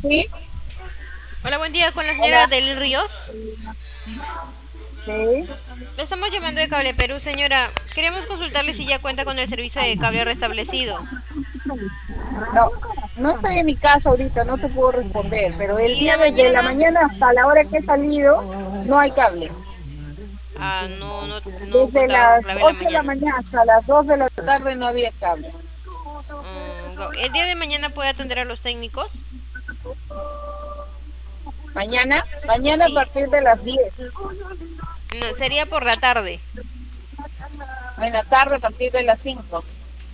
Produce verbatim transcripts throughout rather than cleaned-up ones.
Sí, Hola, buen día con la señora hola, Del Ríos. sí. Le estamos llamando de Cable Perú, señora. Queremos consultarle si ya cuenta con el servicio de cable restablecido. No, no estoy en mi casa ahorita, no te puedo responder, pero el ¿Y día la desde la mañana? mañana hasta la hora que he salido, no hay cable. Ah, no, no, no Desde contaba con las clave en la ocho de la mañana. mañana hasta las dos de la tarde no había cable. Mm, go- ¿El día de mañana puede atender a los técnicos? Mañana, mañana a Sí, partir de las diez. no, sería por la tarde. En la tarde a partir de las cinco.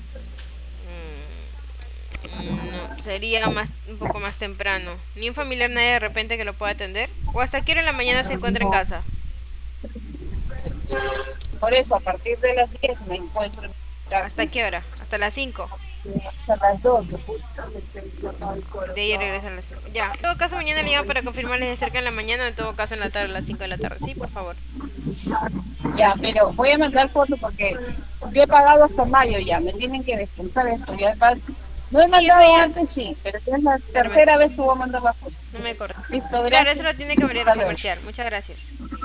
Mm, mm, no, sería más, un poco más temprano. ¿Ni un familiar, nadie de repente que lo pueda atender? ¿O hasta qué hora en la mañana se encuentra en casa? Por eso, a partir de las diez me encuentro en mi ¿Hasta casa qué hora? Hasta las cinco. hasta las dos. De ahí regresan a las cinco. Ya. En todo caso, mañana le llamo para confirmarles de cerca en la mañana. En todo caso, en la tarde, a las cinco de la tarde. Sí, por favor. Ya, pero voy a mandar fotos porque yo he pagado hasta mayo ya, me tienen que descontar esto. Y además, no he Sí, eso mandado ya. antes, sí, pero ya es la De repente. tercera vez que voy a mandar la foto. No me corta. Listo, Claro, eso gracias. lo tiene que abrir Hasta el luego. comercial. Muchas gracias.